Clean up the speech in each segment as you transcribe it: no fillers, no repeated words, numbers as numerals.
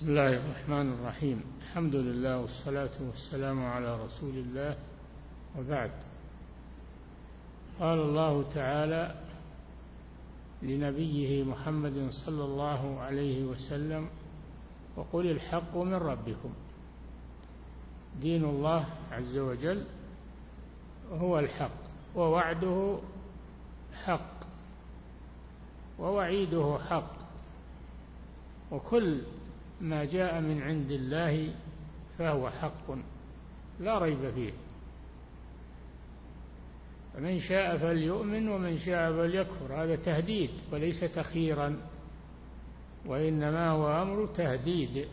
بسم الله الرحمن الرحيم. الحمد لله والصلاة والسلام على رسول الله، وبعد. قال الله تعالى لنبيه محمد صلى الله عليه وسلم: وقل الحق من ربكم. دين الله عز وجل هو الحق، ووعده حق، ووعيده حق، وكل ما جاء من عند الله فهو حق لا ريب فيه. فمن شاء فليؤمن ومن شاء فليكفر. هذا تهديد وليس تخييرا، وإنما هو أمر تهديد.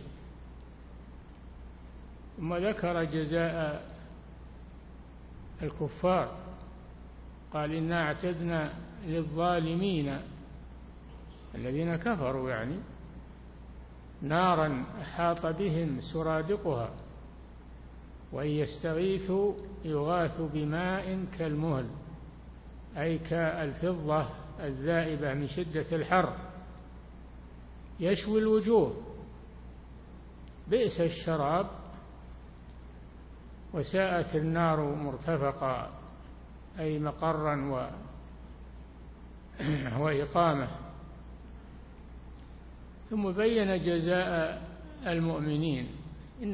ثم ذكر جزاء الكفار، قال: إنا اعتدنا للظالمين الذين كفروا نارا أحاط بهم سرادقها وإن يستغيثوا يغاثوا بماء كالمهل، أي كالفضة الذائبة من شدة الحر، يشوي الوجوه، بئس الشراب وساءت النار مرتفقا، أي مقرا وإقامة. ثم بين جزاء المؤمنين: إن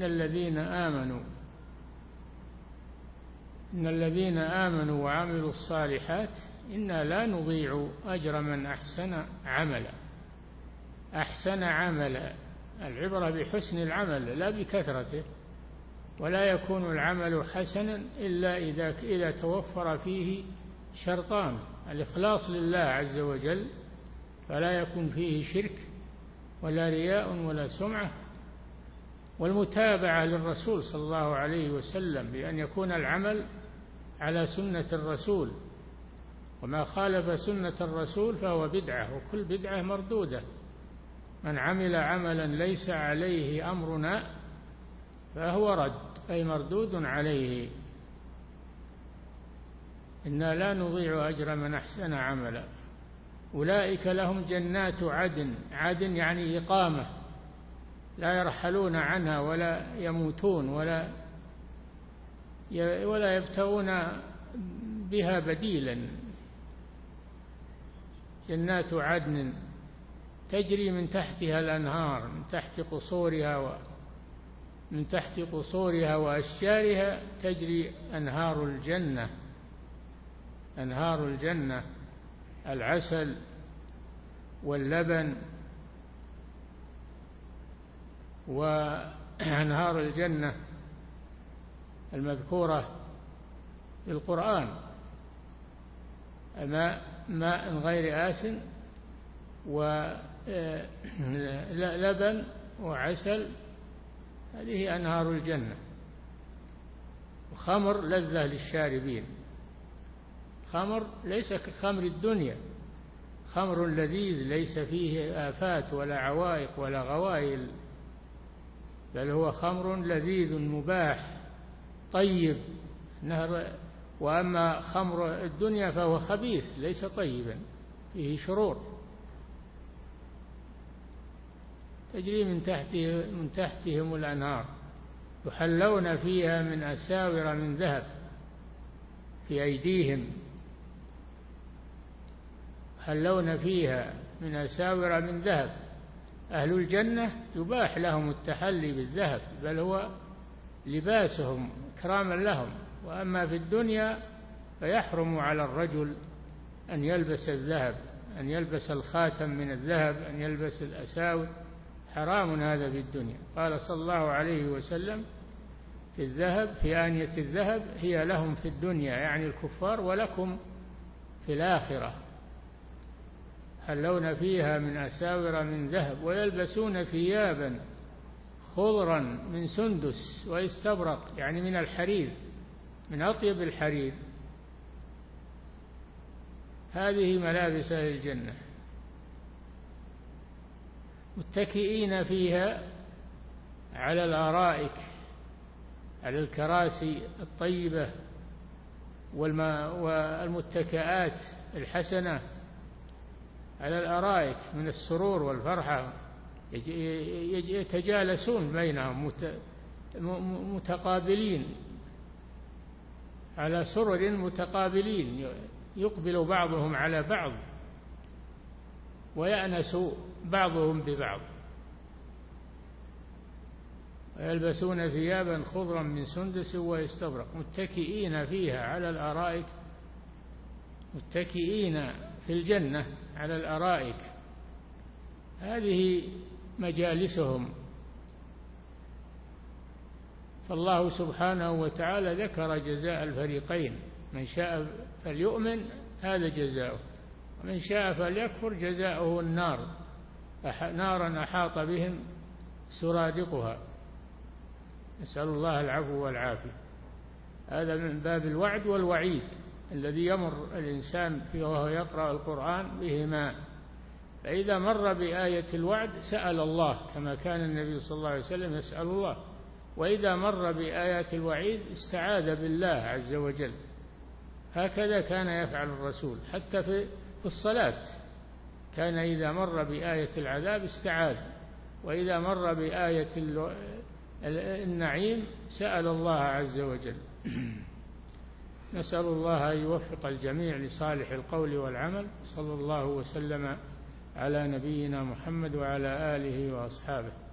الذين آمنوا وعملوا الصالحات إنا لا نضيع أجر من أحسن عملا. أحسن عملا، العبرة بحسن العمل لا بكثرته، ولا يكون العمل حسنا إلا إذا توفر فيه شرطان: الإخلاص لله عز وجل، فلا يكون فيه شرك ولا رياء ولا سمعة، والمتابعة للرسول صلى الله عليه وسلم، بأن يكون العمل على سنة الرسول، وما خالف سنة الرسول فهو بدعة، وكل بدعة مردودة. من عمل عملا ليس عليه أمرنا فهو رد، أي مردود عليه. إنا لا نضيع أجر من أحسن عملا. أولئك لهم جنات عدن. عدن يعني إقامة، لا يرحلون عنها ولا يموتون ولا يبتغون بها بديلا. جنات عدن تجري من تحتها الأنهار، من تحت قصورها وأشجارها تجري أنهار الجنة. أنهار الجنة العسل واللبن، وأنهار الجنة المذكورة في القرآن: ماء غير آسن، ولبن وعسل، هذه أنهار الجنة. وخمر لذة للشاربين. خمر ليس كخمر الدنيا، خمر لذيذ ليس فيه آفات ولا عوائق ولا غوائل، بل هو خمر لذيذ مباح طيب. وأما خمر الدنيا فهو خبيث ليس طيبا، فيه شرور. تجري من تحتهم الأنهار، يحلون فيها من أساور من ذهب في أيديهم، يحلون فيها من أساور من ذهب. أهل الجنة يباح لهم التحلي بالذهب، بل هو لباسهم إكراما لهم. وأما في الدنيا فيحرم على الرجل أن يلبس الذهب، أن يلبس الخاتم من الذهب، أن يلبس الأساور، حرام هذا في الدنيا. قال صلى الله عليه وسلم: في الذهب، في آنية الذهب هي لهم في الدنيا، يعني الكفار، ولكم في الآخرة. حلون فيها من أساور من ذهب ويلبسون ثيابا خضرا من سندس واستبرق، يعني من الحرير، من أطيب الحرير. هذه ملابس أهل الجنة، متكئين فيها على الأرائك، على الكراسي الطيبة والمتكئات الحسنة، على الأرائك من السرور والفرحة يتجالسون بينهم متقابلين على سرر متقابلين، يقبل بعضهم على بعض ويأنس بعضهم ببعض، ويلبسون ثيابا خضرا من سندس واستبرق متكئين فيها على الأرائك، متكئين في الجنة على الأرائك، هذه مجالسهم. فالله سبحانه وتعالى ذكر جزاء الفريقين، من شاء فليؤمن هذا جزاؤه، ومن شاء فليكفر جزاؤه النار، نارا أحاط بهم سرادقها، نسأل الله العفو والعافية. هذا من باب الوعد والوعيد الذي يمر الإنسان فيه وهو يقرأ القرآن بهما. فإذا مر بآية الوعد سأل الله كما كان النبي صلى الله عليه وسلم يسأل الله، وإذا مر بآيات الوعيد استعاذ بالله عز وجل. هكذا كان يفعل الرسول حتى في الصلاة، كان إذا مر بآية العذاب استعاذ، وإذا مر بآية النعيم سأل الله عز وجل. نسأل الله أن يوفق الجميع لصالح القول والعمل. صلى الله وسلم على نبينا محمد وعلى آله وأصحابه.